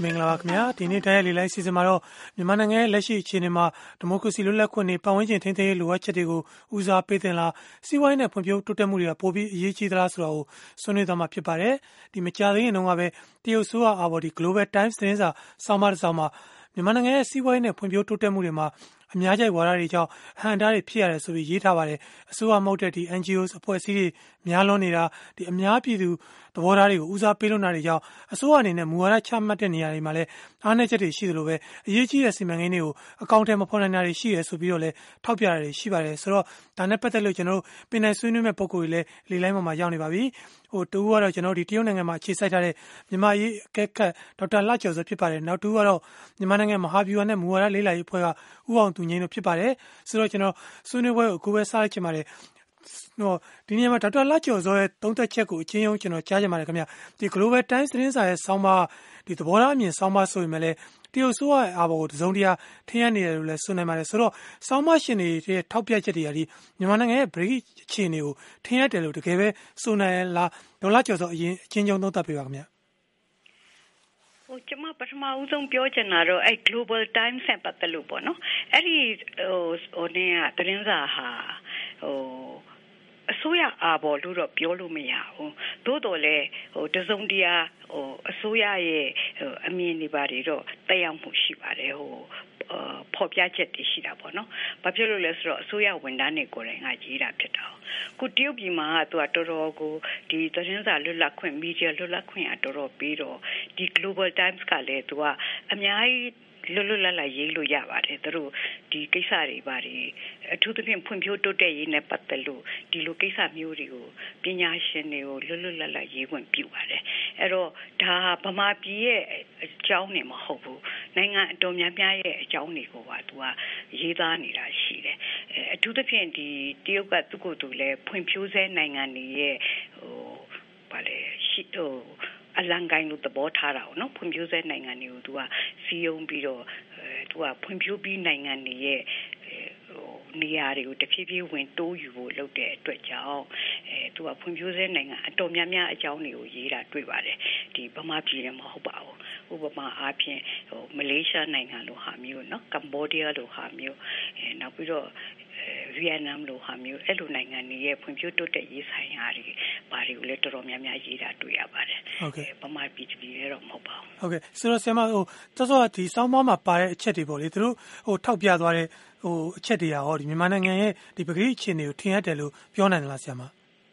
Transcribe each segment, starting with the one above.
မင်္ဂလာပါခင်ဗျာဒီနေ့တိုင်းလေးလိုက်စီစဉ်မှာတော့မြန်မာနိုင်ငံရဲ့လက်ရှိအခြေအနေမှာဒီမိုကရေစီလွတ်လပ်ခွင့်တွေပတ်ဝန်းကျင်ထိန်းသိမ်းရေးလိုအပ်ချက်တွေကိုဦးစားပေးသင့်လားစီးပွားရေးနဲ့ဖွံ့ဖြိုးတိုးတက်မှုတွေကပိုပြီးအရေးကြီးသလားဆိုတာကိုဆွေးနွေးသွားမှာဖြစ်ပါတယ်ဒီမကြာသေးခင်တုန်းကပဲတရုတ်ဆိုးအာဘော်ဒီ Global Times သတင်းစာဆောင်းပါးတစ်စောင်မှာမြန်မာနိုင်ငံရဲ့စီးပွားရေးနဲ့ဖွံ့ဖြိုးတိုးတက်မှုတွေမှာအများကြိုက်ဝါဒတွေကြောင့်အဟန့်အတားတွေဖြစ်ရတယ်ဆိုပြီးရေးထားပါတယ်အစိုးရမဟုတ်တဲ့ဒီ NGOs အဖွဲ့အစည်းတွေများလွန်နေတာဒီအများပြည်သူသဘောထားတွေကိုဦးစားပေးလွန်းတာတွေကြောင့်အစိုးရအနေနဲ့မူဝါဒချမှတ်တဲ့နေရာတွေမှာလည်းအားနည်းချက်တွေရှိသလိုပဲအရေးကြီးတဲ့စီမံကိန်းတွေကိုအကောင့်ထဲမဖော်နိုင်တာတွေရှိရဆိုပြီးတော့လည်းထောက်ပြတာတွေရှိပါတယ်ဆိုတော့ဒါနဲ့ပတ်သက်လို့ကျွန်တော်တို့ပင်နိုင်ဆွေးနွေးမဲ့ပုံကိုယ်တွေလည်းလေလိုင်းပေါ်မှာရောက်နေပါပြီတူကတော့ကျွန်တော်ဒီတရုတ်နိုင်ငံမှာအခြေစိုက်ထားတဲ့မြန်မာရေးအကဲခတ်ဒေါက်တာလှကျော်စောဖြစ်ပါတယ်နောက်တူကတော့မြန်မာနိုင်ငံမဟာဗျူဟာနဲ့မူဝါဒလေးလာရေးအဖွဲ့ကဦးအောင်သူငိမ့်တို့ဖြစ်ပါတယ်ဆိုတော့ကျွန်တော်ဆွေးနွေးပွဲကိုအခုပဲစားလိုက်ချင်ပါတယ်ဒီနေရာမှာဒေါက်တာလှကျော်စောရဲ့သုံးသက်ချက်ကိုအချင်းချင်းကျွန်တော်ကြားချင်ပါတယ်ခင်ဗျဒီ Global Times သတင်းစာရဲ့ဆောင်းပါးဒီသဘောထားအမြင်ဆောင်းပါးဆိုရင်လည်းတရုတ်ဆိုးရဲ့အာဘော်ကိုတစုံတရာထင်ရနေတယ်လို့လည်းဆိုနိုင်ပါတယ်ဆိုတော့ဆောင်းပါးရှင်တွေရဲ့ထောက်ပြချက်တွေကဒီမြန်မာနိုင်ငံရဲ့ break အခြေအနေကိုထင်ရတယ်လို့တကယ်ပဲဆိုနိုင်လားဒေါက်တာကျော်စောအရင်အချင်းချင်းသုံးသပ်ပေးပါခင်ဗျကျမပထမဦးဆုံးပြောချင်တာတော့အဲ့ Global Times နဲ့ပတ်သက်လို့ပေါ့နော်အဲ့ဒီသတင်းစာဟာအစိုးရအာဘော်လို့တော့ပြောလို့မရဘူးသို့တော်လည်းတစုံတရာအစိုးရရဲ့အမြင်တွေပါတယ်တော့တက်ရောက်မှုရှိပါတယ်ဖော်ပြချက်တွေရှိတာပေါ့နော်ဘာဖြစ်လို့လဲဆိုတော့အစိုးရဝန်ထမ်းတွေကိုယ်တိုင်ကရေးတာဖြစ်တာခုတရုတ်ပြည်မှာသူကတော်တော်ကိုဒီသတင်းစာလွတ်လပ်ခွင့်မီဒီယာလွတ်လပ်ခွင့်အတော်တော်ပြီးတော့ဒီ Global Times ကလည်းသူကအများကြီးလွတ်လပ်ရေးလို့ရပါတယ်သူတို့ဒီကိစ္စတွေပါတယ်အထူးသဖြင့်ဖွံ့ဖြိုးတိုးတက်ရေးနဲ့ပတ်သက်လို့ဒီလိုကိစ္စမျိုးတွေကိုပညာရှင်တွေကိုလွတ်လပ်ရေးခွင့်ပြုပါတယ်အဲ့တော့ဒါဗမာပြည်ရဲ့အကြောင်းနေမဟုတ်ဘူးနိုင်ငံအတော်များများရဲ့အကြောင်းတွေကိုပါသူကရေးသားနေတာရှိတယ်အထူးသဖြင့်ဒီတရုတ်ကသူ့ကိုယ်သူလည်းဖွံ့ဖြိုးဆဲနိုင်ငံတွေရဲ့ဗာလေရှိအလံကိုင်းလို့သဘောထားတာနော်ဖွံ့ဖြိုးဆဲနိုင်ငံတွေကိုသူကစီယုံပြီးတော့သူကဖွံ့ဖြိုးပြီးနိုင်ငံတွေရဲ့နေရာတွေကိုတဖြည်းဖြည်းဝင်တိုးယူဖို့လုပ်တဲ့အတွက်ကြောင့်သူကဖွံ့ဖြိုးဆဲနိုင်ငံအတော်များများအကြောင်းတွေကိုရေးတာတွေ့ပါတယ်ဒီဗမာပြည်နဲ့မဟုတ်ပါဘူးဥပမာအားဖြင့်မလေးရှားနိုင်ငံလိုဟာမျိုးနော်ကမ္ဘောဒီးယားလိုဟာမျိုးနောက်ပြီးတော့ဗီယက်နမ်လိုဟာမျိုးအဲ့လိုနိုင်ငံတွေရဲ့ဖွံ့ဖြိုးတိုးတက်ရေးဆိုင်ရာတွေဘာတွေကိုလဲတော်တော်များများရေးတာတွေ့ရပါတယ်ဟုတ်ကဲ့ဗမာပြည်လည်းတော့မဟုတ်ပါဘူးဟုတ်ကဲ့ဆိုတော့ဆရာမစောစောဒီစောင်းပါးမှာပါတဲ့အချက်တွေပေါ့လေသူတို့ထောက်ပြသွားတဲ့အချက်တွေကဟောဒီမြန်မာနိုင်ငံရဲ့ဒီပဂရိအခြေအနေကိုထင်ရတယ်လို့ပြောနိုင်လားဆရာမ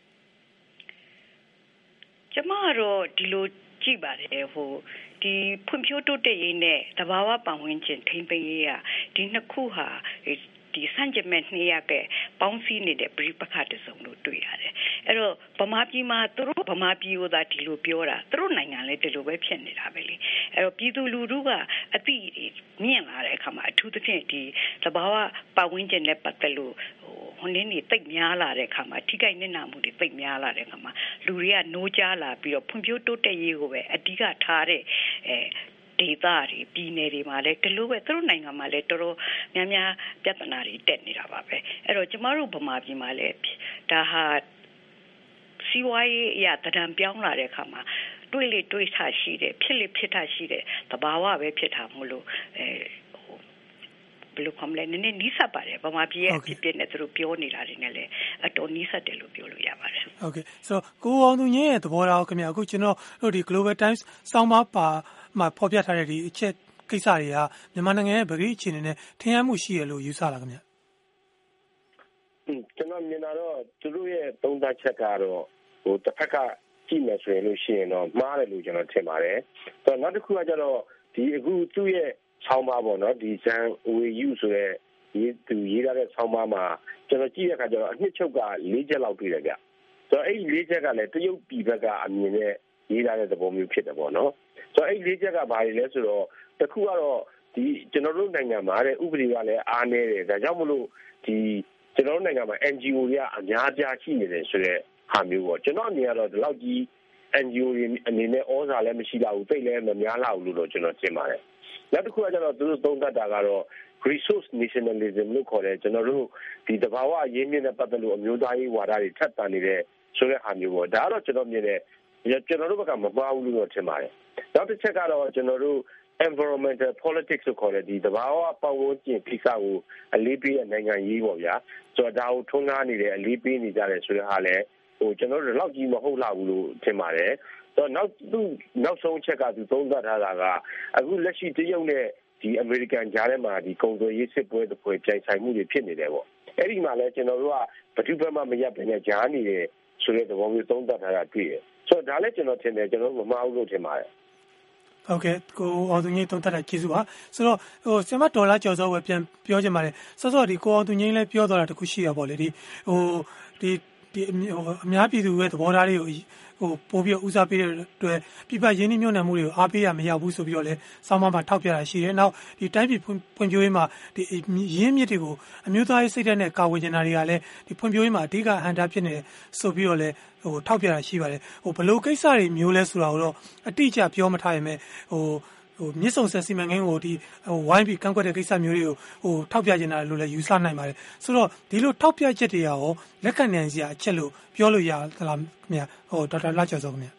ကျမကတော့ဒီလိုကြည့်ပါတယ်ဒီဖွံ့ဖြိုးတိုးတက်ရေးနဲ့သဘာဝပတ်ဝန်းကျင်ထိန်းသိမ်းရေးကဒီနှစ်ခုဟာဒီစံကျမဲ့နှစ်ရကပေါင်းစည်းနေတဲ့ပြိပခါတစုံလို့တွေ့ရတယ်အဲ့တော့ဗမာပြည်မှာသူတို့ဗမာပြည်ကိုသာဒီလိုပြောတာသူတို့နိုင်ငံလည်းဒီလိုပဲဖြစ်နေတာပဲလေအဲ့တော့ပြည်သူလူထုကအသိမြင့်လာတဲ့အခါမှာအထူးသဖြင့်ဒီသဘာဝပတ်ဝန်းကျင်နဲ့ပတ်သက်လို့ဟိုနည်းနေတိတ်များလာတဲ့အခါမှာထိခိုက်နစ်နာမှုတွေတိတ်များလာတဲ့အခါမှာလူတွေကနိုးကြားလာပြီးတော့ဖွံ့ဖြိုးတိုးတက်ရေးကိုပဲအဓိကထားတဲ့ဒေသတွေပြည်နယ်တွေမှာလည်းဒီလိုပဲသူတို့နိုင်ငံမှာလည်းတော်တော်များများပြဿနာတွေတက်နေတာပါပဲအဲ့တော့ကျမတို့ဗမာပြည်မှာလည်းဒါဟာစီးပွားရေးအရာတံပြောင်းလာတဲ့အခါမှာတွေးထားရှိတယ်ဖြစ်ထားရှိတယ်သဘာဝပဲဖြစ်တာမို့လို့ဘယ်လိုမှလည်းနည်းနည်းနီးစပ်ပါတယ်ဗမာပြည်ရဲ့အဖြစ်နဲ့သူတို့ပြောနေတာတွေနဲ့လည်းအတော်နီးစပ်တယ်လို့ပြောလို့ရပါတယ်ဟုတ်ကဲ့ဆိုတော့ကိုအောင်သူညရဲ့သဘောထားခင်ဗျအခုကျွန်တော်တို့ဒီ Global Times စောင်းပါမှာဖော်ပြထားတဲ့ဒီအချက်ကိစ္စတွေကမြန်မာနိုင်ငံရဲ့ပဂရိအခြေအနေနဲ့ထင်ရမှုရှိရလို့ယူဆလာခင်ဗျကျွန်တော်မြင်တာတော့သူတို့ရဲ့သုံးသပ်ချက်ကတော့တစ်ဖက်ကကြည့်မယ်ဆိုရင်လို့ရှိရင်တော့မှားတယ်လို့ကျွန်တော်ထင်ပါတယ်ဆိုတော့နောက်တစ်ခုကကျတော့ဒီအခုသူ့ရဲ့ဆောင်းပါးပေါ့နော်ဒီဇန်ဝေယူဆိုတဲ့သူရေးထားတဲ့ဆောင်းပါးမှာကျွန်တော်ကြည့်တဲ့အခါကျတော့အနှစ်ချုပ်က၄ချက်လောက်တွေ့တယ်ဗျဆိုတော့အဲ့ဒီ၄ချက်ကလည်းတရုတ်ပြည်ဘက်ကအမြင်နဲ့ရေးထားတဲ့သဘောမျိုးဖြစ်တယ်ပေါ့နော်ဆိုတော့အဲ့ဒီ၄ချက်ကဘာတွေလဲဆိုတော့တစ်ခုကတော့ဒီကျွန်တော်တို့နိုင်ငံမှာတဲ့ဥပဒေကလည်းအားနည်းတယ်ဒါကြောင့်မလို့ဒီကျွန်တော်တို့နိုင်ငံမှာ NGO တွေကအများပြားရှိနေတယ်ဆိုတဲ့ဟာမျိုးပေါ့ကျွန်တော်အနေနဲ့တော့ဒီလောက်ကြီး NGO တွေအနေနဲ့ဩဇာလည်းမရှိတော့ဘူးသိလည်းမများလာဘူးလို့တော့ကျွန်တော်ထင်ပါတယ်နောက်တစ်ခုကကျတော့သူတို့သုံးသပ်တာကတော့ resource nationalism လို့ခေါ်တယ်ကျွန်တော်တို့ဒီတဘာဝအရင်းမြစ်နဲ့ပတ်သက်လို့အမျိုးသားရေးဝါဒတွေထပ်တန်နေတဲ့ဆိုတဲ့ဟာမျိုးပေါ့ဒါကတော့ကျွန်တော်မြင်တယ်ကျွန်တော်တို့ဘက်ကမမှားဘူးလို့ထင်ပါတယ်နောက်တစ်ချက်ကတော့ကျွန်တော်တို့ environmental politics ဆိုခေါ်တဲ့ဒီသဘာဝပတ်ဝန်းကျင်ကိစ္စကိုအလေးပေးတဲ့နိုင်ငံရေးပေါ့ဗျာဆိုတော့ဒါကိုထုံးကားနေတယ်အလေးပေးနေကြတယ်ဆိုတဲ့ဟာလဲကျွန်တော်တို့လောက်ကြီးမဟုတ်လာဘူးလို့ထင်ပါတယ်တော့နောက်ဆုံးချက်ကသူသုံးသပ်ထားတာကအခုလက်ရှိတရုတ်နဲ့ဒီအမေရိကန်ကြားထဲမှာဒီကုန်သွယ်ရေးစစ်ပွဲတစ်ပွဲပြိုင်ဆိုင်မှုတွေဖြစ်နေတယ်ပေါ့အဲ့ဒီမှာလဲကျွန်တော်တို့ကဘယ်သူဘက်မှမရပ်ဘဲနဲ့ကြားနေတယ်ဆိုတဲ့သဘောမျိုးသုံးသပ်ထားတာတွေ့တယ်ဆိုတော့ဒါလည်းကျွန်တော်ထင်တယ်ကျွန်တော်မမှားဘူးလို့ထင်ပါတယ်ဟုတ်ကဲ့ကိုအောင်သူငိမ့်သုံးသပ်တာကျေးဇူးပါဆိုတော့ဆရာမဒေါ်လာကျော်စောပဲပြန်ပြောချင်ပါတယ်စောစောဒီကိုအောင်သူငိမ့်လည်းပြောသွားတာတခုရှိတာပေါ့လေဒီအများပြည်သူရဲ့သဘောထားတွေကိုပို့ပြီးဦးစားပေးတဲ့အတွက်ပြပရင်းနှီးမြှုပ်နှံမှုတွေကိုအားပေးရမရောက်ဘူးဆိုပြီးတော့လည်းစောင်းမမှာထောက်ပြတာရှိတယ်။နောက်ဒီတိုင်းပြည်ဖွံ့ဖြိုးရေးမှာဒီရင်းမြစ်တွေကိုအမျိုးသားရေးစိတ်ဓာတ်နဲ့ကာဝေးနေတာတွေကလည်းဒီဖွံ့ဖြိုးရေးမှာအဓိကအဟန့်အတားဖြစ်နေတယ်ဆိုပြီးတော့လည်းထောက်ပြတာရှိပါတယ်။ဘလို့ကိစ္စတွေမျိုးလဲဆိုတာကိုတော့အတိအကျပြောမထားရင်ပဲမြစ်ဆုံဆက်စီမံကိန်းကိုဒီဝိုင်းပြီးကန့်ကွက်တဲ့ကိစ္စမျိုးတွေကိုထောက်ပြနေတာလို့လည်းယူဆနိုင်ပါတယ်ဆိုတော့ဒီလိုထောက်ပြချက်တွေရောလက်ခံနိုင်စရာအချက်လို့ပြောလို့ရသလားခင်ဗျဒေါက်တာလှကျော်စောခင်ဗျ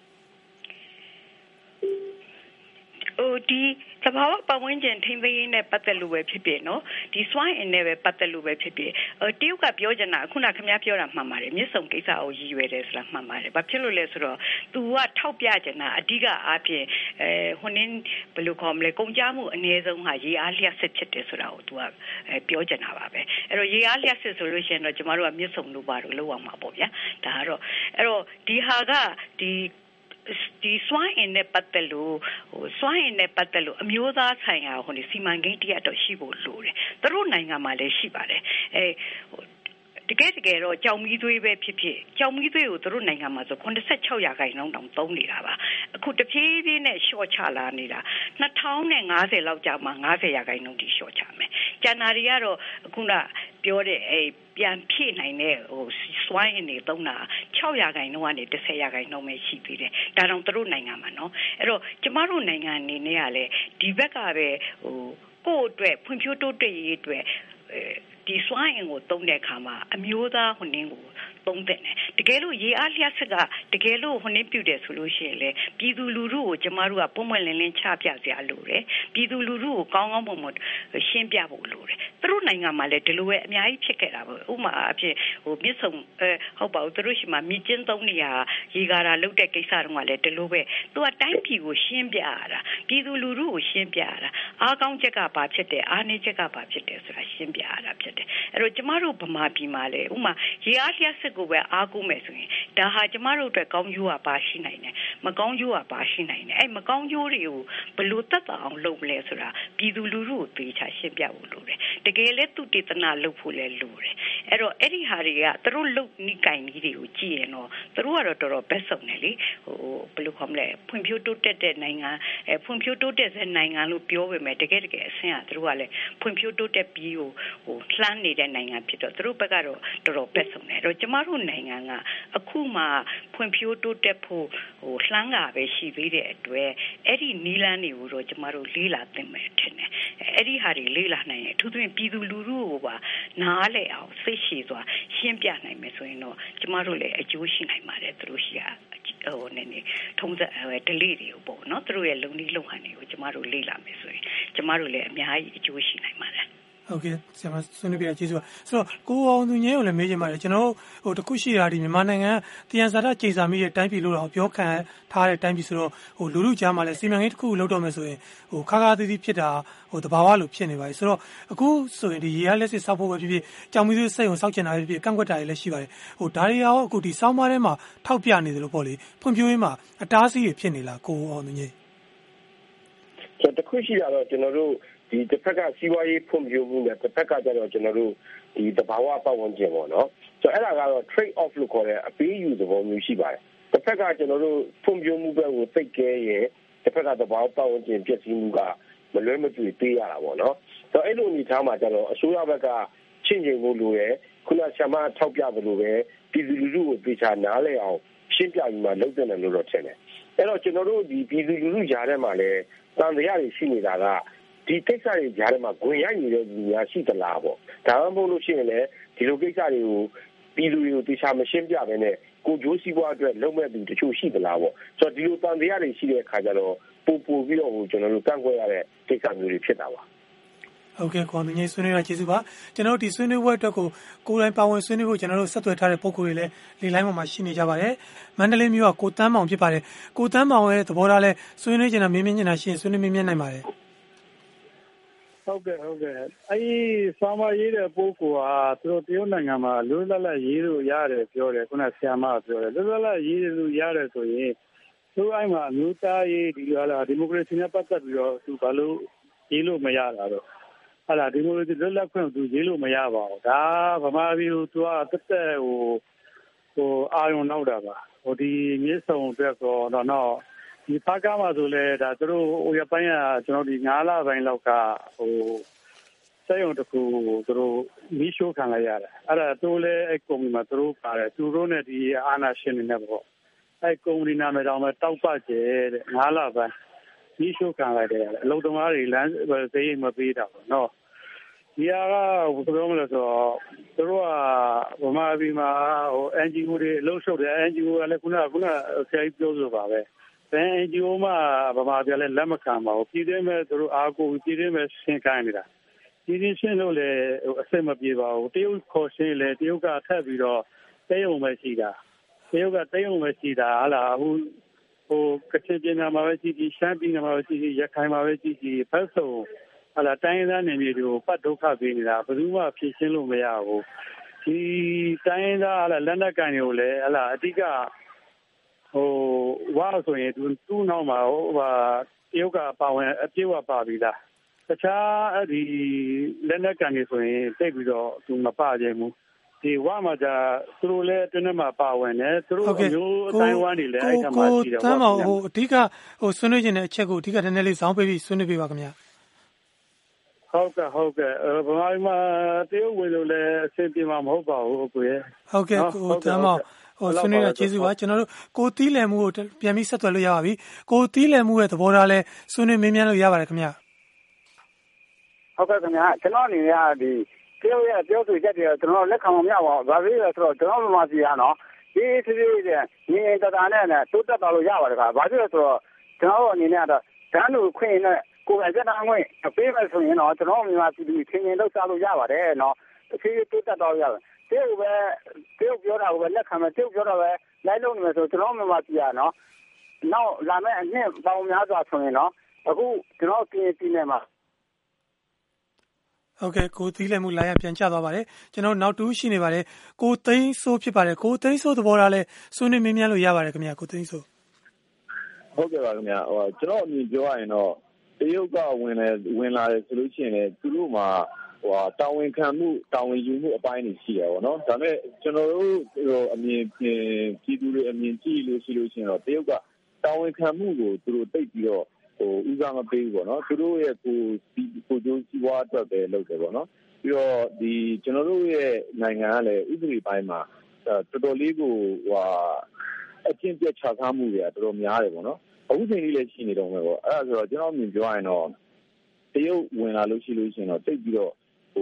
ဒီသဘာဝပတ်ဝန်းကျင်ထိန်းသိမ်းရေးနဲ့ပတ်သက်လို့ပဲဖြစ်ဖြစ်နော်ဒီစွမ်းအင်နဲ့ပဲပတ်သက်လို့ပဲဖြစ်ဖြစ်တရုတ်ကပြောချင်တာခုနခင်ဗျားပြောတာမှန်ပါတယ်မြစ်ဆုံကိစ္စကိုရည်ရွယ်တယ်ဆိုတာမှန်ပါတယ်ဘာဖြစ်လို့လဲဆိုတော့ तू ကထောက်ပြချင်တာအဓိကအားဖြင့်ဟိုနင်းဘယ်လိုခေါ်မလဲကုန်ကြမှုအနည်းဆုံးဟာရေအားလျှက်စစ်ဖြစ်တယ်ဆိုတာကို तू ကပြောချင်တာပါပဲအဲ့တော့ရေအားလျှက်စစ်ဆိုလို့ရှိရင်တော့ကျမတို့ကမြစ်ဆုံလို့ပါလို့လောက်အောင်မှာပေါ့ဗျာဒါကတော့အဲ့တော့ဒီဟာကဒီစွမ်းအင်နဲ့ပတ်သက်လို့အမျိုးသားဆိုင်ရာစီမံကိန်းတရားတော့ရှိဖို့လိုတယ်သူတို့နိုင်ငံမှာလည်းရှိပါတယ်တကယ်တော့ကြောင်မီးသွေးပဲဖြစ်ဖြစ်ကြောင်မီးသွေးကိုသူတို့နိုင်ငံမှာဆို86%တောင်သုံးနေတာပါအခုတဖြည်းဖြည်းနဲ့ရှော့ချလာနေတာ2050လောက်ကြာမှ90%တိရှော့ချမယ်ကျန်တာတွေကတော့အခုနပြောတဲ့ပြန်ဖြည့်နိုင်တဲ့စွမ်းအင်တွေသုံးတာ6%ကနေ10%ပဲရှိသေးတယ်ဒါတော့သူတို့နိုင်ငံမှာနော်အဲ့တော့ကျမတို့နိုင်ငံအနေနဲ့ကလည်းဒီဘက်ကပဲကိုယ့်အတွက်ဖွံ့ဖြိုးတိုးတက်ရေးအတွက်ဒီစွမ်းအင်ကိုသုံးတဲ့အခါမှာအမျိုးသားဟိုနင်းကိုသုံးတဲ့တကယ်လို့ရေအားလျှက်စစ်ကတကယ်လို့ဟိုနင်းပြုတ်တယ်ဆိုလို့ရှိရင်လေပြည်သူလူထုကိုကျမတို့ကပုံမှန်လင်းလင်းချပြစရာလိုတယ်ပြည်သူလူထုကိုကောင်းကောင်းမွန်မွန်ရှင်းပြဖို့လိုတယ်သူတို့နိုင်ငံမှာလည်းဒီလိုပဲအများကြီးဖြစ်ခဲ့တာပေါ့ဥပမာအဖြစ်မြစ်ဆုံဟုတ်ပါဘူးသူတို့ရှိမှမြစ်ကျင်းသုံးနေရရေကာတာလုတ်တဲ့ကိစ္စတုန်းကလည်းဒီလိုပဲသူကတိုင်းပြည်ကိုရှင်းပြရတာပြည်သူလူထုကိုရှင်းပြရတာအားကောင်းချက်ကဘာဖြစ်တယ်အားနည်းချက်ကဘာဖြစ်တယ်ဆိုတာရှင်းပြရတာဖြစ်တယ်အဲ့တော့ကျမတို့ဗမာပြည်မှာလည်းဥပမာရေအားလျှက်စစ်ကိုပဲအားကိုးမယ်ဆိုရင်ဒါဟာကျမတို့အတွက်ကောင်းကျိုးကပါရှိနိုင်တယ်မကောင်းကျိုးကပါရှိနိုင်တယ်အဲ့မကောင်းကျိုးတွေကိုဘယ်လိုသက်သာအောင်လုပ်မလဲဆိုတာပြည်သူလူထုကိုသေချာရှင်းပြဖို့လိုတယ်တကယ်လဲသူတေသနာလုပ်ဖို့လဲလိုတယ်အဲ့တော့အဲ့ဒီဟာတွေကသူတို့လုပ်နိကင်ကြီးတွေကိုကြည့်ရင်တော့သူတို့ကတော့တော်တော်ဘက်ဆုံးတယ်လေဘယ်လိုခေါ်မလဲဖွံ့ဖြိုးတိုးတက်တဲ့နိုင်ငံဖွံ့ဖြိုးတိုးတက်တဲ့နိုင်ငံလို့ပြောပေမဲ့တကယ်အဆင့်ကသူတို့ကလည်းဖွံ့ဖြိုးတိုးတက်ပြီးလှမ်းနေတဲ့နိုင်ငံဖြစ်တော့သူတို့ဘက်ကတော့တော်တော်ဘက်ဆုံးတယ်အဲ့တော့ကျမတို့နိုင်ငံကအခုမှဖွံ့ဖြိုးတိုးတက်ဖို့လှမ်းတာပဲရှိသေးတဲ့အတွက်အဲ့ဒီနီလန်းတွေကိုတော့ကျမတို့လေးလာသင့်မယ်ထင်တယ်အဲ့ဒီဟာတွေလေးလာနိုင်ရင်အထူးသဖြင့်ပြည်သူလူထုကိုပါနားလည်အောင်စိတ်ရှည်စွာရှင်းပြနိုင်မယ်ဆိုရင်တော့ကျမတို့လည်းအကျိုးရှိနိုင်ပါတယ်သူတို့ရှိရနေထုံးစံdelay တွေကိုပေါ့နော်သူတို့ရဲ့လုံနည်းလုံဟန်တွေကိုကျမတို့လေ့လာမယ်ဆိုရင်ကျမတို့လည်းအများကြီးအကျိုးရှိနိုင်ပါတယ်ဟုတ်ကဲ့ဆရာမဆွေးနွေးပြကျေးဇူးပါဆိုတော့ကိုအောင်သူငယ်ကိုလည်းမေးချင်ပါတယ်ကျွန်တော်တို့တခုရှိတာဒီမြန်မာနိုင်ငံတယံဇာတကျိန်စာမိရဲ့တိုင်းပြည်လို့တော့ပြောခံထားတဲ့တိုင်းပြည်ဆိုတော့လူလူကြားမှာလည်းစီမံကိန်းတစ်ခုလုပ်တော့မယ်ဆိုရင်ခါခါသီးသီးဖြစ်တာတဘာဝလိုဖြစ်နေပါပြီဆိုတော့အခုဆိုရင်ဒီရေအားလက်စစ်စောက်ဖို့ပဲဖြစ်ဖြစ်ကြောင်မီးသွေးစိတ်ုံစောက်ချင်တာပဲဖြစ်ဖြစ်ကန့်ကွက်တာတွေလည်းရှိပါတယ်ဒါတွေရောအခုဒီစောင်းမထဲမှာထောက်ပြနေတယ်လို့ပေါ့လေဖွံ့ဖြိုးရေးမှာအတားအဆီးတွေဖြစ်နေလားကိုအောင်သူငယ်ဆိုတော့တခုရှိတာတော့ကျွန်တော်တို့ဒီတစ်ဖက်ကစီးပွားရေးဖွံ့ဖြိုးမှုနဲ့တစ်ဖက်ကကျတော့ကျွန်တော်တို့ဒီသဘာဝပတ်ဝန်းကျင်ပေါ့နော်ဆိုတော့အဲ့ဒါကတော့ trade off လို့ခေါ်တဲ့အပေးယူသဘောမျိုးရှိပါတယ်တစ်ဖက်ကကျွန်တော်တို့ဖွံ့ဖြိုးမှုဘက်ကိုသိကဲရဲ့တစ်ဖက်ကသဘာဝပတ်ဝန်းကျင်ပြည့်စည်မှုကမလွဲမသွေပေးရတာပေါ့နော်ဆိုတော့အဲ့လိုအနေထားမှာကျတော့အစိုးရဘက်ကချင့်ချိန်မှုလိုတယ်ခုနဆရာမထောက်ပြသလိုပဲပြည်သူလူထုကိုသေချာနားလည်အောင်ရှင်းပြပြီးမှလုပ်တဲ့တယ်လို့တော့ထင်တယ်အဲ့တော့ကျွန်တော်တို့ဒီပြည်သူလူထုကြားထဲမှာလည်းတန်တရားတွေရှိနေတာကဒီကိစ္စတွေကြားထဲမှာဂွင်ရိုက်နေတဲ့လူများရှိသလားပေါ့ဒါမှမဟုတ်လို့ရှိရင်လည်းဒီလိုကိစ္စတွေကိုပြည်သူတွေကိုတေချာမရှင်းပြဘဲနဲ့ကိုကျိုးစီးပွားအတွက်လုံမဲ့သူတချို့ရှိသလားပေါ့ဆိုတော့ဒီလိုတန်တရားတွေရှိတဲ့အခါကျတော့ပို့ပြီးတော့ကျွန်တော်တို့ကန့်ကွက်ရတဲ့ကိစ္စမျိုးတွေဖြစ်တာပါဟုတ်ကဲ့ကိုငင်းဆွေးနွေးတာကျေးဇူးပါကျွန်တော်တို့ဒီဆွေးနွေးပွဲအတွက်ကိုယ်တိုင်ပါဝင်ဆွေးနွေးဖို့ကျွန်တော်တို့ဆက်သွယ်ထားတဲ့ပုံကိုယ်တွေလည်းလေလိုင်းပေါ်မှာရှိနေကြပါတယ်မန္တလေးမြို့ကကိုတန်းမောင်ဖြစ်ပါတယ်ကိုတန်းမောင်ရဲ့သဘောထားလဲဆွေးနွေးနေတာမင်းမြင်နေတာရှိရင်ဆွေးနွေးမင်းမြင်နိုင်ပါတယ်ဟုတ်ကဲ့အဲဒီဆောင်းပါးရေးတဲ့ပုဂ္ဂိုလ်ဟာသူတို့တရုတ်နိုင်ငံမှာလွတ်လပ်လပ်ရေးလို့ရတယ်ပြောတယ်ခုနဆရာမပြောတယ်လွတ်လပ်လပ်ရေးလို့ရတယ်ဆိုရင်သူ့အိမ်မှာအမျိုးသားရေးဒီမိုကရေစီနဲ့ပတ်သက်ပြီးတော့သူဘာလို့ရေးလို့မရတာတော့ဟာလာဒီမိုကရေစီလွတ်လပ်ခွင့်သူရေးလို့မရပါဘူးဒါဗမာပြည်ကိုသူကတက်အာရုံနောက်တာပါဒီမြေဆောင်အတွက်တော့ဒီဖားကားမှာဆိုလဲဒါသူတို့ရပိုင်းကကျွန်တော်ဒီ9လပိုင်းလောက်ကစက်ရုံတစ်ခုသူတို့မီးရှို့ခံလိုက်ရတယ်အဲ့ဒါသူလည်းအဲ့ကုမ္ပဏီမှာသူတို့ပါတယ်သူတို့နဲ့ဒီအာဏာရှင်တွေနဲ့ပေါ့အဲ့ကုမ္ပဏီနာမည်တော့တောက်ပကျဲတဲ့9လပိုင်းမီးရှို့ခံလိုက်တယ်အလုပ်သမားတွေလမ်းဈေးမပေးတာပေါ့နော်ဒီဟာကဘယ်လိုမလဲဆိုတော့သူတို့ကဗမာပြည်မှာNGO တွေအလုပ်ရှုပ်တယ် NGO ကလည်းခုနဆရာကြီးပြောဆိုပါပဲNGO မှာဗမာပြည်လည်းလက်မခံပါဘူးပြည်တွင်းမဲ့သူတို့အားကိုပြည်တွင်းမဲ့ရှင်းခိုင်းနေတာပြည်တွင်းရှင်းလို့လည်းအဆင်မပြေပါဘူးတရုတ်ခေါ်ရှင်းလေတရုတ်ကထပ်ပြီးတော့တဲုံပဲရှိတာတရုတ်ကတဲုံပဲရှိတာဟာလာကချင်ပြည်နယ်မှာပဲရှိရှိရှမ်းပြည်နယ်မှာပဲရှိရှိရခိုင်မှာပဲရှိရှိဖက်ဆုံဟာလာတိုင်းသားနယ်မြေတွေကိုပတ်ဒုက္ခပေးနေတာဘယ်သူမှဖြေရှင်းလို့မရဘူးဒီတိုင်းသားဟာလာလက်နက်ကန်တွေကိုလည်းဟာလာအဓိကဝါဆိုရင်သူ့နောက်မှာတရုတ်ကပါဝင်အပြည့်ဝပါပြီလားတခြားဒီလက်နက်ကန်တွေဆိုရင်တိတ်ပြီးတော့သူမပါကြဘူးဒီဝါမှာじゃသူတို့လည်းအတွင်းမှာပါဝင်တယ်သူတို့အမျိုးအတိုင်းဝမ်းတွေလည်းအဲ့ဒါမှရှိတယ်တမ်းမောင်အဓိကဆွေးနွေးခြင်းတဲ့အချက်ကိုအဓိကနည်းနည်းလေးဇောင်းပေးပြီးဆွေးနွေးပေးပါခင်ဗျာဟုတ်ကဲ့ဗမာပြည်မှာတရုတ်ဝင်လို့လည်းအဆင်ပြေမှာမဟုတ်ပါဘူးကိုရဲ့ဟုတ်ကဲ့ကိုတမ်းမောင်ဆွေးနွေးတာကျေးဇူးပါကျွန်တော်တို့ကိုတီးလည်မှုကိုပြန်ပြီးဆက်သွယ်လို့ရပါပြီကိုတီးလည်မှုရဲ့သဘောထားလဲဆွေးနွေးမင်းမြန်းလို့ရပါတယ်ခင်ဗျာဟုတ်ကဲ့ခင်ဗျာကျွန်တော်အနေနဲ့ဒီတရုတ်ရဲ့ပြောဆိုချက်တွေကျွန်တော်လက်ခံမရပါဘူးဘာဖြစ်လဲဆိုတော့ကျွန်တော်မြန်မာပြည်ကနော်ဒီသေးသေးတဲ့ညီတတာနဲ့တိုးတက်သွားလို့ရပါတယ်ခင်ဗျာဘာဖြစ်လဲဆိုတော့ကျွန်တော်အနေနဲ့ကတော့တန်းလူခွင့်နဲ့ကိုယ်ပဲစက်တန်းခွင့်ပေးမယ်ဆိုရင်တော့ကျွန်တော်မြန်မာပြည်သူချင်းချင်းလောက်စားလို့ရပါတယ်နော်အသေးသေးတိုးတက်သွားလို့ရတယ်တရုတ်ပြောတာကိုပဲလက်ခံမယ်တရုတ်ပြောတာပဲလိုက်လို့နေမယ်ဆိုကျွန်တော်မြန်မာပြည်ကနော်နောက်လာမယ့်အနှစ်ပေါင်းများစွာဆိုရင်နော်အခုကျွန်တော်ပြည်နယ်မှာဟုတ်ကဲ့ကိုသီးလည်းမှုလာရပြန်ချသွားပါတယ်ကျွန်တော်နောက်တူးရှိနေပါတယ်ကိုသိန်းစိုးဖြစ်ပါတယ်ကိုသိန်းစိုးသဘောထားလဲဆွေးနွေးမင်းမြန်းလို့ရပါတယ်ခင်ဗျာကိုသိန်းစိုးဟုတ်ကဲ့ပါခင်ဗျာကျွန်တော်အမြင်ပြောရရင်တော့တရုတ်ကဝင်လာတယ်ဆိုလို့ရှိရင်လည်းသူတို့မှာတာဝန်ခံမှုတာဝန်ယူမှုအပိုင်းတွေရှိတယ်ပေါ့နော်ဒါပေမဲ့ကျွန်တော်တို့အမြင်ပြည်သူတွေအမြင်ကြည့်လို့ရှိလို့ရှိရင်တော့တရုတ်ကတာဝန်ခံမှုကိုသူတို့တိတ်ပြီးတော့ဦးစားမပေးဘူးပေါ့နော်သူတို့ရဲ့ကိုကျိုးစီးပွားအတွက်ပဲလုပ်တယ်ပေါ့နော်ပြီးတော့ဒီကျွန်တော်တို့ရဲ့နိုင်ငံကလည်းဥပဒေပိုင်းမှာတော်တော်လေးကိုအကျင့်ပြတ်ချထားမှုတွေကတော်တော်များတယ်ပေါ့နော်အခုချိန်ကြီးလည်းရှိနေတော့မယ်ပေါ့အဲ့ဒါဆိုတော့ကျွန်တော်မြင်ပြောရရင်တော့တရုတ်ဝင်လာလို့ရှိလို့ရှိရင်တော့တိတ်ပြီးတော့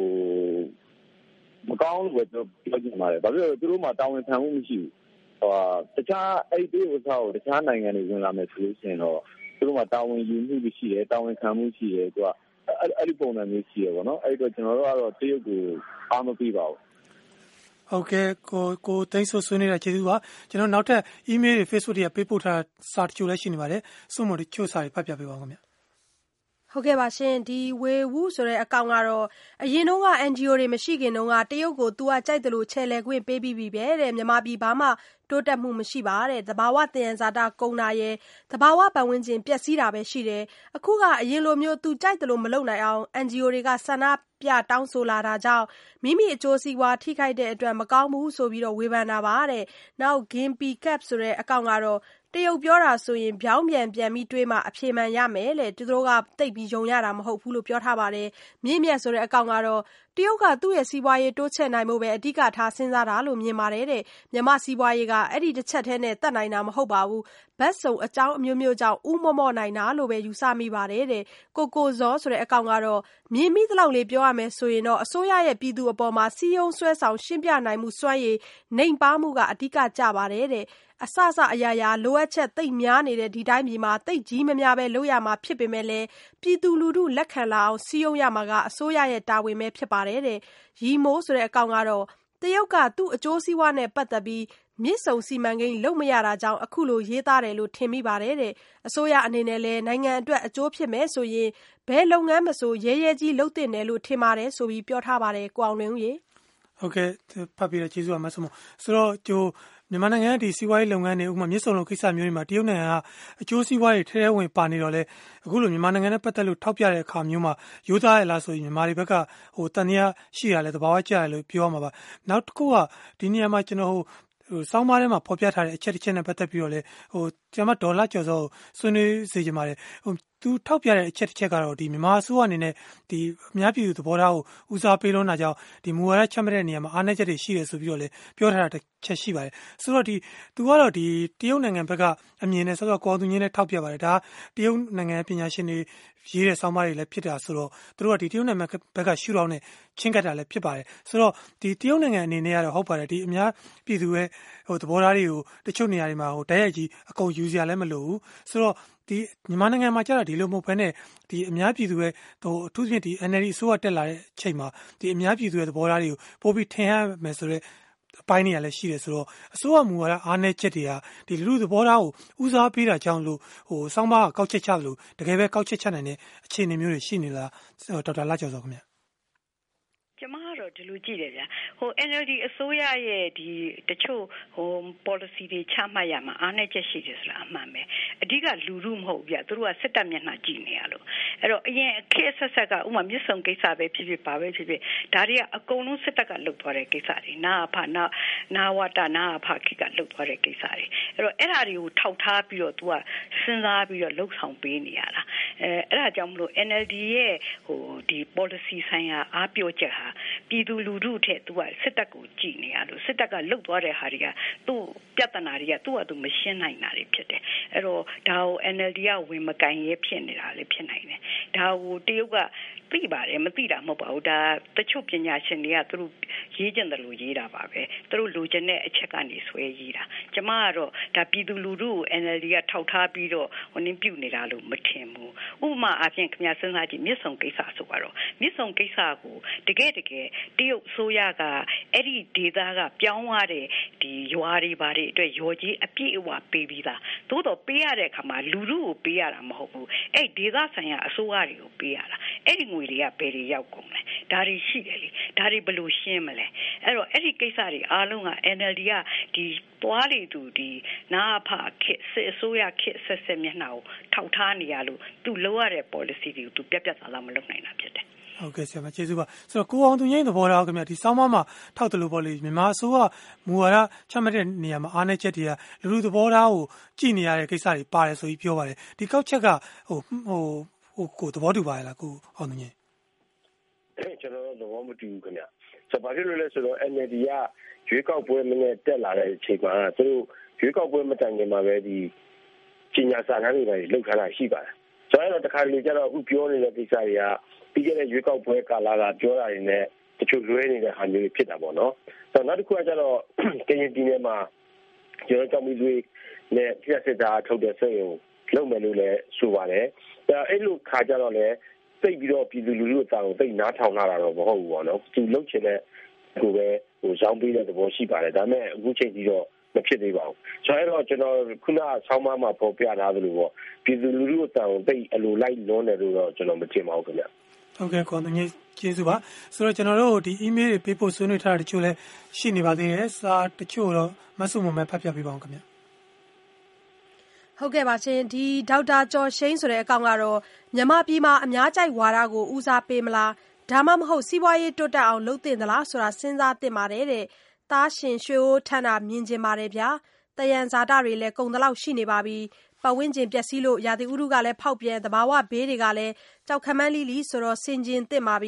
မကောင်းလို့ပဲပြောချင်ပါတယ်ဘာဖြစ်လို့လဲသူတို့မှာတာဝန်ခံမှုမရှိဘူးတခြားအဲ့ဒီဥစ္စာကိုတခြားနိုင်ငံတွေဝင်လာမယ်ဆိုလို့ရှိရင်တော့သူတို့မှာတာဝန်ယူမှုရှိတယ်တာဝန်ခံမှုရှိတယ်သူကအဲ့ဒီပုံစံမျိုးရှိရပေါ့နော်အဲ့တော့ကျွန်တော်တို့ကတော့တရုတ်ကိုအားမပေးပါဘူးဟုတ်ကဲ့ကိုသိန်းစိုးဆွေးနေတာကျေးဇူးပါကျွန်တော်နောက်ထပ် email တွေ Facebook တွေကပေးပို့ထားစာတချို့လည်းရှိနေပါတယ်စွန့်မော်တချို့စာတွေဖတ်ပြပေးပါဦးခင်ဗျဟုတ်ကဲ့ပါရှင်ဒီဝေဝူဆိုတဲ့အကောင့်ကတော့အရင်တော့က NGO တွေမရှိခင်တုန်းကတရုတ်ကိုသူကကြိုက်တယ်လို့ချဲလဲခွင့်ပေးပြီးပြီပဲတဲ့မြန်မာပြည်ဘာမှတိုးတက်မှုမရှိပါတဲ့သဘာဝသယံဇာတကုန်တာရဲ့သဘာဝပတ်ဝန်းကျင်ပျက်စီးတာပဲရှိတယ်အခုကအရင်လိုမျိုးသူကြိုက်တယ်လို့မလုပ်နိုင်အောင် NGO တွေကဆန္ဒပြတောင်းဆိုလာတာကြောင့်မိမိအကျိုးစီးပွားထိခိုက်တဲ့အတွက်မကောင်းဘူးဆိုပြီးတော့ဝေဖန်တာပါတဲ့နောက် Gimpy Cap ဆိုတဲ့အကောင့်ကတော့တရုတ်ပြောတာဆိုရင်ပြောင်းပြန်ပြီးတွေးမှအဖြေမှန်ရမယ်လေသူတို့ကတိတ်ပြီးယုံရတာမဟုတ်ဘူးလို့ပြောထားပါတယ်မြင့်မြတ်ဆိုတဲ့အကောင့်ကတော့တရုတ်ကသူ့ရဲ့စီးပွားရေးတိုးချဲ့နိုင်ဖို့ပဲအဓိကထားစဉ်းစားတာလို့မြင်ပါတယ်တဲ့မြန်မာစီးပွားရေးကအဲ့ဒီတစ်ချက်တည်းနဲ့တတ်နိုင်တာမဟုတ်ပါဘူးဘတ်စုံအကြောင်းအမျိုးမျိုးကြောင့်ဥမော့နိုင်တာလို့ပဲယူဆမိပါတယ်တဲ့ကိုဇောဆိုတဲ့အကောင်ကတော့မြင်မိသလောက်လေးပြောရမယ်ဆိုရင်တော့အစိုးရရဲ့ပြည်သူအပေါ်မှာစီယုံဆွဲဆောင်ရှင်းပြနိုင်မှုစွမ်းရည်နှိမ်ပါမှုကအဓိကကျပါတယ်တဲ့အစအရာရာလိုအပ်ချက်သိပ်များနေတဲ့ဒီတိုင်းပြည်မှာသိပ်ကြီးမများပဲလုပ်ရမှာဖြစ်ပေမဲ့လည်းပြည်သူလူထုလက်ခံလာအောင်စီယုံရမှာကအစိုးရရဲ့တာဝန်ပဲဖြစ်ပါတယ်တဲ့ရီမိုးဆိုတဲ့အကောင်ကတော့တရုတ်ကသူ့အကျိုးစီးပွားနဲ့ပတ်သက်ပြီးမြစ်ဆုံစီမံကိန်းလုပ်မရတာကြောင့်အခုလိုရေးသားတယ်လို့ထင်မိပါတယ်တဲ့အစိုးရအနေနဲ့လည်းနိုင်ငံအတွက်အကျိုးဖြစ်မယ်ဆိုရင်ဘယ်လုပ်ငန်းမဆိုရဲကြီးလုပ်တင်တယ်လို့ထင်ပါတယ်ဆိုပြီးပြောထားပါတယ်ကိုအောင်လွင်ဦးရေဟုတ်ကဲ့ဖတ်ပြီးတော့ကျေးဇူးပါမဆုမဆိုတော့မြန်မာနိုင်ငံကဒီစီးပွားရေးလုပ်ငန်းတွေဥပမာမြစ်ဆုံလိုကိစ္စမျိုးတွေမှာတရုတ်နိုင်ငံကအကျိုးစီးပွားရေးထဲထဲဝင်ပါနေတော့လေအခုလိုမြန်မာနိုင်ငံနဲ့ပတ်သက်လို့ထောက်ပြတဲ့အခါမျိုးမှာရိုးသားရလားဆိုရင်မြန်မာတွေဘက်ကတန်တရားရှိရလဲသဘာဝကျရလို့ပြောရမှာပါနောက်တစ်ခုကဒီနေရာမှာကျွန်တော်စောင်းမားထဲမှာဖော်ပြထားတဲ့အချက်တစ်ချက်နဲ့ပတ်သက်ပြီးတော့လေကျွန်မဒေါ်လာကျော်စောဆွေးနွေးစေချင်ပါတယ်သူထောက်ပြတဲ့အချက်တစ်ချက်ကတော့ဒီမြန်မာအစိုးရအနေနဲ့ဒီအများပြည်သူသဘောထားကိုဦးစားပေးလို့နာကြောင့်ဒီမူဝါဒချမှတ်တဲ့နေရာမှာအားနည်းချက်တွေရှိတယ်ဆိုပြီးတော့လေပြောထားတာတစ်ချက်ရှိပါတယ်ဆိုတော့သူကတော့ဒီတရုတ်နိုင်ငံဘက်ကအမြင်နဲ့ဆိုတော့ကိုအောင်သူငင်းနဲ့ထောက်ပြပါတယ်ဒါတရုတ်နိုင်ငံပညာရှင်တွေရေးတဲ့ဆောင်းပါးတွေလည်းဖြစ်တာဆိုတော့သူတို့ကဒီတရုတ်နိုင်ငံဘက်ကရှုထောင့်နဲ့ချင်းကပ်တာလည်းဖြစ်ပါတယ်ဆိုတော့ဒီတရုတ်နိုင်ငံအနေနဲ့ကတော့ဟုတ်ပါတယ်ဒီအများပြည်သူရဲ့သဘောထားတွေကိုတချို့နေရာတွေမှာတိုက်ရိုက်ကြီးအကုန်ယူစရာလည်းမလိုဘူးဆိုတော့ဒီမြန်မာနိုင်ငံမှာကျတော့ဒီလိုမဟုတ်ဘဲနဲ့ဒီအများပြည်သူရဲ့အထူးသဖြင့်ဒီ NLD အစိုးရတက်လာတဲ့အချိန်မှာဒီအများပြည်သူရဲ့သဘောထားတွေကိုပို့ပြီးထင်ရမယ်ဆိုတော့အပိုင်းနေရာလည်းရှိတယ်ဆိုတော့အစိုးရမူဝါဒအားနည်းချက်တွေကဒီလူသဘောထားကိုဦးစားပေးတာကြောင့်လို့စောင်းပါးကောက်ချက်ချလို့တကယ်ပဲကောက်ချက်ချနိုင်တဲ့အခြေအနေမျိုးတွေရှိနေလားဒေါက်တာလကျော်စောခင်ဗျကျမကတော့ဒီလိုကြည့်တယ်ဗျာNLD အစိုးရရဲ့ဒီတချို့policy တွေချမှတ်ရမှာအားနည်းချက်ရှိတယ်ဆိုတာအမှန်ပဲအဓိကလူမှုမဟုတ်ဗျာသူတို့ကစစ်တပ်မျက်နှာကြည့်နေရလို့အဲ့တော့အရင်အခက်ဆက်ဆက်ကဥမာမြစ်ဆုံကိစ္စပဲဖြစ်ဖြစ်ပါပဲဖြစ်ဖြစ်ဒါတွေကအကုန်လုံးစစ်တပ်ကလုပ်သွားတဲ့ကိစ္စတွေနာဝတာနာဖခိကလုပ်သွားတဲ့ကိစ္စတွေအဲ့တော့အဲ့ဒါတွေကိုထောက်ထားပြီးတော့သူကစဉ်းစားပြီးတော့လှုပ်ဆောင်ပေးနေရတာအဲ့ဒါကြောင့်မလို့ NLD ရဲ့ဒီ policy ဆိုင်ရာအားပြောချက်ဟာပြည်သူလူထုထက်သူကစစ်တပ်ကိုကြည်နေရလို့စစ်တပ်ကလှုပ်သွားတဲ့ဟာတွေကသူ့ပြဿနာတွေကသူ့ဟာသူမရှင်းနိုင်တာတွေဖြစ်တယ်အဲ့တော့ဒါကို NLD ကဝင်မကန်ရဲဖြစ်နေတာလည်းဖြစ်နိုင်တယ်ဒါကိုတရုတ်ကသိပါတယ်မသိတာမဟုတ်ပါဘူးဒါတချို့ပညာရှင်တွေကသူတို့ရေးကြတယ်လို့ရေးတာပါပဲသူတို့လိုချင်တဲ့အချက်ကနေဆွဲရေးတာကျမကတော့ဒါပြည်သူလူထုကို NLD ကထောက်ထားပြီးတော့ပြုနေတာလို့မထင်ဘူးဥပမာအပြင်ခင်ဗျာစဉ်းစားကြည့်မြစ်ဆုံကိစ္စဆိုတော့မြစ်ဆုံကိစ္စကိုတကယ်တရုတ်ဆိုရကအဲ့ဒီဒေသကပြောင်းသွားတဲ့ဒီရွာတွေဘာတွေအတွက်ရောကြီးအပြည့်အဝပေးပြီးသားသို့တော့ပေးရတဲ့အခါမှာလူထုကိုပေးရတာမဟုတ်ဘူးအဲ့ဒေသဆိုင်ရာအစိုးရတွေကိုပေးရတာအဲ့ဒီငွေတွေကဘယ်တွေရောက်ကုန်လဲဒါတွေရှိတယ်လေဒါတွေဘယ်လိုရှင်းမလဲအဲ့တော့အဲ့ဒီကိစ္စတွေအားလုံးက NLD ကဒီသွားလေသူဒီနာဖခေတ်အစိုးရခေတ်ဆက်မျက်နှာကိုထောက်ထားနေရလို့သူလိုရတဲ့ policy တွေကိုသူပြတ်သားလာမလုပ်နိုင်တာဖြစ်တယ်ဟုတ်ကဲ့ဆရာမကျေးဇူးပါဆိုတော့ကိုအောင်သူငိမ့်သဘောထားခင်ဗျာဒီစောင်းမမှာထောက်တယ်လို့ပေါ့လေမြန်မာအစိုးရမူဝါဒချမှတ်တဲ့နေရာမှာအားနည်းချက်တွေကလူသဘောထားကိုကြည်နေရတဲ့ကိစ္စတွေပါတယ်ဆိုပြီးပြောပါတယ်ဒီကောက်ချက်ကကိုသဘောတူပါရဲ့လားကိုအောင်သူငိမ့်ကျွန်တော်သဘောမတူဘူးခင်ဗျာဆိုဘာဖြစ်လို့လဲဆိုတော့ NLD ကရွေးကောက်ပွဲမနဲ့တက်လာတဲ့အချိန်မှာသူတို့ရွေးကောက်ပွဲမတိုင်ခင်မှာပဲဒီကြီးညာစာတမ်းတွေလောက်ထားတာရှိပါတယ်ဆိုတော့တခါလေကျတော့အခုပြောနေတဲ့ကိစ္စတွေကပြီးခဲ့တဲ့ရွေးကောက်ပွဲကာလကပြောတာတွေနဲ့တချို့လွဲနေတဲ့ဟာမျိုးတွေဖြစ်တာပေါ့နော်ဆိုတော့နောက်တစ်ခုကကျတော့ကရင်ပြည်နယ်မှာကျွန်တော်ကြောင့်ပြီးသွေးနဲ့ပြက်စစ်တာထုတ်တဲ့စိတ်ကိုလုပ်မယ်လို့လည်းဆိုပါတယ်အဲ့လိုခါကျတော့လည်းသိပြီးတော့ပြည်သူလူထုအတောင်သိနားထောင်လာတာတော့မဟုတ်ဘူးပေါ့နော်သူလုပ်ချင်တဲ့ကိုပဲဇောင်းပေးတဲ့သဘောရှိပါတယ်ဒါပေမဲ့အခုချိန်ကြီးတော့မဖြစ်သေးပါဘူးဆိုတော့ကျွန်တော်ခုနဆောင်းပါးမှာပေါ်ပြထားသလိုပေါ့ပြည်သူလူထုအတောင်သိအလိုလိုက်လွန်တယ်လို့တော့ကျွန်တော်မထင်ပါဘူးခင်ဗျဟုတ်ကဲ့ကောင်းတယ်ကျေးဇူးပါဆိုတော့ကျွန်တော်တို့ဒီ email တွေပေးပို့ဆွေးနွေးထားတာတချို့လည်းရှိနေပါသေးတယ်စာတချို့တော့မဆုမမဲဖတ်ပြပေးပါအောင်ခင်ဗျဟုတ်ကဲ့ပါရှင်ဒီဒေါက်တာကျော်ရှိန်းဆိုတဲ့အကောင်ကတော့မြန်မာပြည်မှာအများကြိုက်ဝါဒကိုဦးစားပေးမလားဒါမှမဟုတ်စီးပွားရေးတိုးတက်အောင်လုပ်သင့်သလားဆိုတာစဉ်းစားသင့်ပါတယ်တဲ့သားရှင်ရွှေအိုးထန်းတာမြင်ကျင်ပါတယ်ဗျာတယံဇာတာတွေလည်းကုန်တလောက်ရှိနေပါပြီပတ်ဝန်းကျင်ပျက်စီးလို့ရာသီဥတုကလည်းဖောက်ပြန်သဘာဝဘေးတွေကလည်းကြောက်ခမန်းလီဆိုတော့စင်ကျင်သင့်ပါပြီ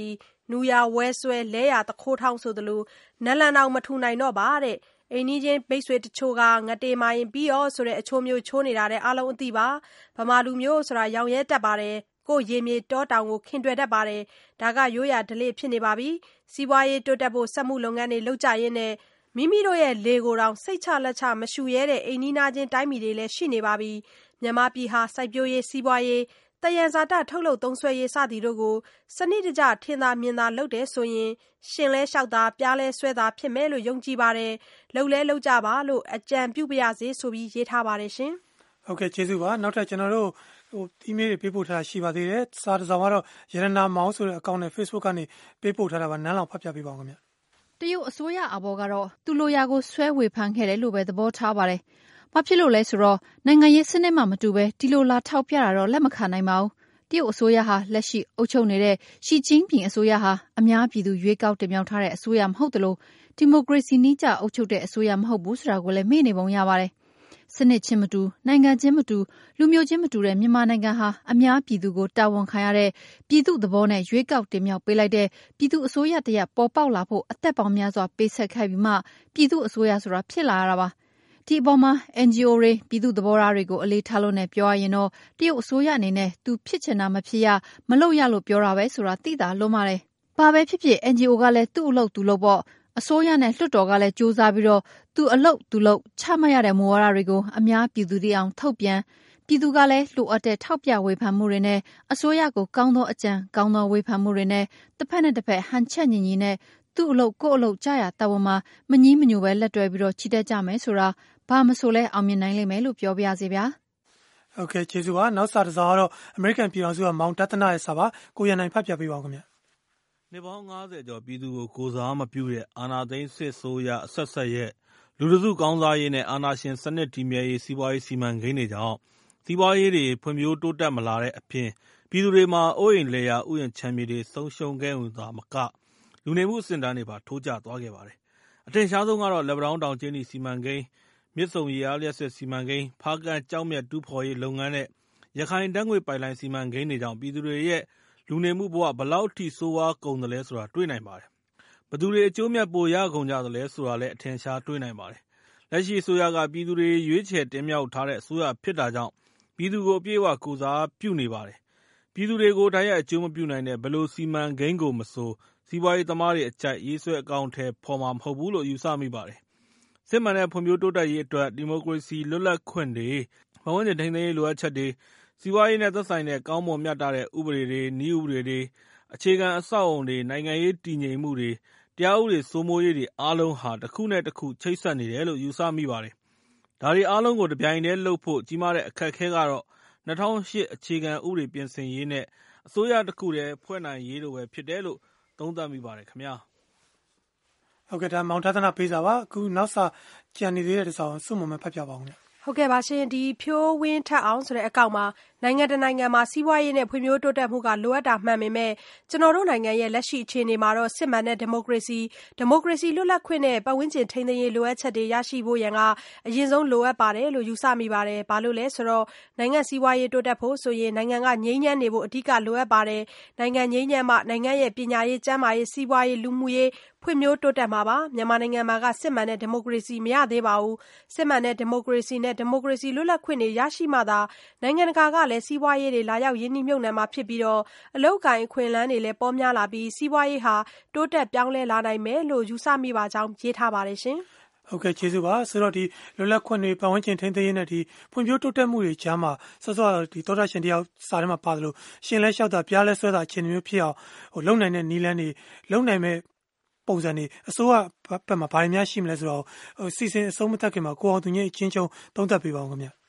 နူရာဝဲဆွဲလဲရတခိုးထောင်းဆိုသလိုနလန်အောင်မထူနိုင်တော့ပါတဲ့အိမ်နီးချင်းမိတ်ဆွေတချို့ကငတေမာရင်ပြီးရောဆိုတဲ့အချိုးမျိုးချိုးနေတာတဲ့အားလုံးအသိပါဗမာလူမျိုးဆိုတာရောင်ရဲတက်ပါတယ်ကိုရေမြေတောတောင်ကိုခင်တွယ်တတ်ပါတယ်ဒါကရိုးရာဓလေ့ဖြစ်နေပါပြီစီးပွားရေးတိုးတက်ဖို့စက်မှုလုပ်ငန်းတွေလုပ်ကြရင်းနဲ့မိမိတို့ရဲ့လေကိုယ်တောင်စိတ်ချလက်ချမရှူရဲတဲ့အိမ်နီးနားချင်းတိုင်းပြည်တွေလည်းရှိနေပါပြီမြန်မာပြည်ဟာစိုက်ပျိုးရေးစီးပွားရေးတယံဇာတထုတ်လုပ်သုံးစွဲရေးစသည်တို့ကိုစနစ်တကျထင်သာမြင်သာလုပ်တယ်ဆိုရင်ရှင်လဲလျှောက်တာပြားလဲဆွဲတာဖြစ်မယ်လို့ယုံကြည်ပါတယ်လုပ်လဲလုပ်ကြပါလို့အကြံပြုပါရစေဆိုပြီးရေးထားပါတယ်ရှင်ဟုတ်ကဲ့ကျေးဇူးပါနောက်ထပ်ကျွန်တော်တို့email တွေပေးပို့ထားတာရှိပါသေးတယ်စာတစ်စောင်ကတော့ရတနာမောင်ဆိုတဲ့အကောင့်နဲ့ Facebook ကနေပေးပို့ထားတာပါနန်းလောင်ဖတ်ပြပေးပါဦးခင်ဗျတရုတ်အစိုးရအဘော်ကတော့သူလိုရာကိုဆွဲဝေဖန်ခဲ့တယ်လို့ပဲသဘောထားပါတယ်ဘာဖြစ်လို့လဲဆိုတော့နိုင်ငံရေးစနစ်မှမတူပဲဒီလိုလာထောက်ပြတာတော့လက်မခံနိုင်ပါဘူးတရုတ်အစိုးရဟာလက်ရှိအုပ်ချုပ်နေတဲ့ရှီကျင်းပင်အစိုးရဟာအများပြည်သူရွေးကောက်တင်မြှောက်ထားတဲ့အစိုးရမဟုတ်သလိုဒီမိုကရေစီနည်းကျအုပ်ချုပ်တဲ့အစိုးရမဟုတ်ဘူးဆိုတာကိုလည်းမေ့နေပုံရပါတယ်စနစ်ချင်းမတူနိုင်ငံချင်းမတူလူမျိုးချင်းမတူတဲ့မြန်မာနိုင်ငံဟာအများပြည်သူကိုတာဝန်ခံရတဲ့ပြည်သူသဘောနဲ့ရွေးကောက်တင်မြှောက်ပေးလိုက်တဲ့ပြည်သူအစိုးရတရက်ပေါ်ပေါက်လာဖို့အသက်ပေါင်းများစွာပေးဆက်ခဲ့ပြီးမှပြည်သူအစိုးရဆိုတာဖြစ်လာရတာပါဒီအပေါ်မှာ NGO တွေပြည်သူသဘောထားတွေကိုအလေးထားလို့နဲ့ပြောရရင်တော့တရုတ်အစိုးရအနေနဲ့သူဖြစ်ချင်တာမဖြစ်ရမလုပ်ရလို့ပြောတာပဲဆိုတာသိတာလွန်းပါတယ်။ဘာပဲဖြစ်ဖြစ် NGO ကလည်းသူ့အလုပ်သူလုပ်ပေါ့အစိုးရနဲ့လွှတ်တော်ကလည်းစူးစမ်းပြီးတော့သူအလုပ်သူလုပ်ချမှတ်ရတဲ့မူဝါဒတွေကိုအများပြည်သူတွေအောင်ထုတ်ပြန်ပြည်သူကလည်းလိုအပ်တဲ့ထောက်ပြဝေဖန်မှုတွေနဲ့အစိုးရကိုကောင်းသောအကြံကောင်းသောဝေဖန်မှုတွေနဲ့တစ်ဖက်နဲ့တစ်ဖက်ဟန်ချက်ညီညီနဲ့သူ့အလုပ်ကိုယ့်အလုပ်ကြရတာဝန်မှာမငြီးမညူပဲလက်တွဲပြီးတော့ချီတက်ကြမယ်ဆိုတာဘာမဆိုလဲအောင်မြင်နိုင်လိမ့်မယ်လို့ပြောပြရစီဗျာဟုတ်ကဲ့ကျေးဇူးပါနောက်စာတစ်စောကတော့ American ပြည်ထောင်စုကမောင်တသနာရဲ့စာပါကိုရနိုင်ဖတ်ပြပေးပါဦးခင်ဗျနှစ်ပေါင်း90ကျော်ပြည်သူကိုကိုယ်စားမပြုတဲ့အာဏာသိမ်းစစ်ဆိုးရအဆက်ဆက်ရဲ့လူတစုကောင်းစားရေးနဲ့အာဏာရှင်စနစ်တည်မြဲရေးစီးပွားရေးစီမံကိန်းတွေကြောင့်စီးပွားရေးတွေဖွံ့ဖြိုးတိုးတက်မလာတဲ့အပြင်ပြည်သူတွေမှာအိုးအိမ်လယ်ယာဥယျာဉ်ခြံမြေတွေဆုံးရှုံးခဲ့ုံသာမကလူနေမှုအဆင့်အတန်းတွေပါထိုးကျသွားခဲ့ပါတယ်အထင်ရှားဆုံးကတော့လက်ပံတောင်းတောင်ကျင်းစီမံကိန်းမြစ်ဆုံရေအားလျှပ်စစ်စီမံကိန်းဖားကန့်ကျောက်မျက်တူးဖော်ရေးလုပ်ငန်းနဲ့ရခိုင်ဓာတ်ငွေ့ပိုက်လိုင်းစီမံကိန်းတွေကြောင့်ပြည်သူတွေရဲ့လူနေမှုဘဝဘလောက်ထိဆိုးဝါးကုန်တယ်လဲဆိုတာတွေ့နိုင်ပါတယ်။ဘသူတွေအကျိုးမြတ်ပိုရကုန်ကြတယ်လဲဆိုတာလည်းအထင်ရှားတွေ့နိုင်ပါတယ်။လက်ရှိအစိုးရကပြည်သူတွေရွေးချယ်တင်မြှောက်ထားတဲ့အစိုးရဖြစ်တာကြောင့်ပြည်သူကိုအပြည့်အဝကိုစားပြုနေပါတယ်။ပြည်သူတွေကိုတိုက်ရိုက်အကျိုးမပြုနိုင်တဲ့ဘယ်လိုစီမံကိန်းကိုမဆိုစီးပွားရေးသမားတွေအကြိုက်ရေးဆွဲအကောင့်ထဲပေါ်မှာမဟုတ်ဘူးလို့ယူဆမိပါတယ်။စစ်မှန်တဲ့ဖွံ့ဖြိုးတိုးတက်ရေးအတွက်ဒီမိုကရေစီလွတ်လပ်ခွင့်တွေပတ်ဝန်းကျင်ထိန်းသိမ်းရေးလိုအပ်ချက်တွေစီးပွားရေးနဲ့သက်ဆိုင်တဲ့ကောင်းမွန်မြတ်တာတဲ့ဥပဒေတွေနည်းဥပဒေတွေအခြေခံအဆောက်အအုံတွေနိုင်ငံရေးတည်ငြိမ်မှုတွေတရားဥပဒေစိုးမိုးရေးတွေအားလုံးဟာတစ်ခုနဲ့တစ်ခုချိတ်ဆက်နေတယ်လို့ယူဆမိပါတယ်။ဒါတွေအားလုံးကိုတပြိုင်တည်းလုပ်ဖို့ကြီးမားတဲ့အခက်အခဲကတော့2008အခြေခံဥပဒေပြင်ဆင်ရေးနဲ့အစိုးရတစ်ခုတည်းဖွဲ့နိုင်ရေးတို့ပဲဖြစ်တယ်လို့သုံးသပ်မိပါတယ်ခင်ဗျာ။ဟုတ်ကဲ့ဒါမောင်ထသနာပေးစာပါအခုနောက်စာကြံနေသေးတဲ့တစောင်းစွန့်မမဖတ်ပြပါဦးခင်ဗျ။ဟုတ်ကဲ့ပါရှင်ဒီဖြိုးဝင်းထက်အောင်ဆိုတဲ့အကောင့်မှာနိုင်ငံတနိုင်ငံမှာစီးပွားရေးနဲ့ဖွံ့ဖြိုးတိုးတက်မှုကလိုအပ်တာမှန်ပေမဲ့ကျွန်တော်တို့နိုင်ငံရဲ့လက်ရှိအခြေအနေမှာတော့စစ်မှန်တဲ့ဒီမိုကရေစီလွတ်လပ်ခွင့်နဲ့ပတ်ဝန်းကျင်ထိန်းသိမ်းရေးလိုအပ်ချက်တွေရရှိဖို့ရန်ကအရင်ဆုံးလိုအပ်ပါတယ်လို့ယူဆမိပါတယ်။ဘာလို့လဲဆိုတော့နိုင်ငံစီးပွားရေးတိုးတက်ဖို့ဆိုရင်နိုင်ငံကငြိမ်းချမ်းနေဖို့အဓိကလိုအပ်ပါတယ်။နိုင်ငံငြိမ်းချမ်းမှနိုင်ငံရဲ့ပညာရေးကျန်းမာရေးစီးပွားရေးလူမှုရေးဖွံ့ဖြိုးတိုးတက်မှာပါမြန်မာနိုင်ငံမှာကစစ်မှန်တဲ့ဒီမိုကရေစီမရသေးပါဘူးစစ်မှန်တဲ့ဒီမိုကရေစီနဲ့ဒီမိုကရေစီလွတ်လပ်ခွင့်တွေရရှိမှသာနိုင်ငံတကာကလည်းစီးပွားရေးတွေလာရောက်ရင်းနှီးမြှုပ်နှံမှာဖြစ်ပြီးတော့အလုပ်ကိုင်အခွင့်အလမ်းတွေလည်းပေါများလာပြီးစီးပွားရေးဟာတိုးတက်ပြောင်းလဲလာနိုင်မယ်လို့ယူဆမိပါကြောင်းရေးထားပါတယ်ရှင်ဟုတ်ကဲ့ကျေးဇူးပါဆိုတော့ဒီလွတ်လပ်ခွင့်တွေပတ်ဝန်းကျင်ထိန်းသိမ်းရေးနဲ့ဒီဖွံ့ဖြိုးတိုးတက်မှုတွေကြားမှာစောစောဒီသောတာရှင်တယောက်စာထဲမှာပါတယ်လို့ရှင်လဲလျှောက်တာပြားလဲဆွဲတာအခြေအနေမျိုးဖြစ်အောင်လုံနိုင်တဲ့နီးလန်းတွေလုံနိုင်မဲ့ပုံစံတွေအစိုးရဘက်မှာဘာတွေများရှိမလဲဆိုတော့စီစဉ်အဆုံးမသတ်ခင်မှာကိုအောင်သူညအချင်းချင်းသုံးသပ်ပေးပါဦးခင်ဗျာ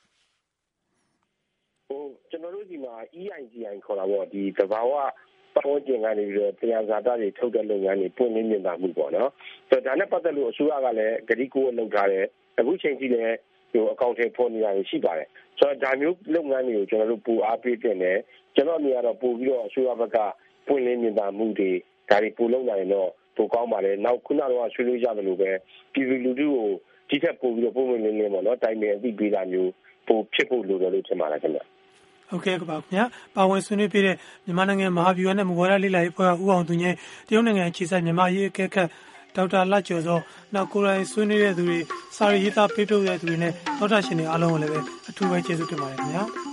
ကျွန်တော်တို့ဒီမှာ EIGI ခေါ်တာပေါ့ဒီသဘာဝပတ်ဝန်းကျင်ကနေပြီးတော့တရားဇာတတွေထုတ်တဲ့လုပ်ငန်းတွေပွင့်လင်းမြင်သာမှုပေါ့နော်ဆိုတော့ဒါနဲ့ပတ်သက်လို့အစိုးရကလည်းဂတိကိုလုပ်ထားတယ်အခုချိန်ကြီးလည်းအကောင့်ထဲပေါ်နေတာရှိပါတယ်ဆိုတော့ဒါမျိုးလုပ်ငန်းတွေကိုကျွန်တော်တို့ပူအားပေးတင်တယ်ကျွန်တော်အမြင်ကတော့ပို့ပြီးတော့အစိုးရဘက်ကပွင့်လင်းမြင်သာမှုတွေဒါတွေပို့လုပ်နိုင်တော့ပိုကောင်းပါတယ်နောက်ခုနကတော့ဆွေးနွေးကြတယ်လို့ပဲပြည်သူလူထုကိုဒီထက်ပို့ပြီးတော့ပုံမှန်လင်းလင်းပေါ့နော်တိုင်ပင်အသိပေးတာမျိုးပို့ဖြစ်ဖို့လိုတယ်လို့ထင်ပါတယ်ခင်ဗျဟဟုတ်ကဲ့ပါခင်ဗျာပါဝင်ဆွေးနွေးပြတဲ့မြန်မာနိုင်ငံမဟာဗျူဟာနဲ့မူဝါဒလေ့လာရေးအဖွဲ့ကဦးအောင်သူငယ်တရုတ်နိုင်ငံအခြေစိုက်မြန်မာရေးအကဲခတ်ဒေါက်တာလကျော်စောနောက်ကိုရိုင်းဆွေးနွေးတဲ့သူတွေစာရေးရေးသားပေးထုတ်တဲ့သူတွေနဲ့သောတာရှင်တွေအားလုံးကိုလည်းပဲအထူးပဲကျေးဇူးတင်ပါတယ်ခင်ဗျာ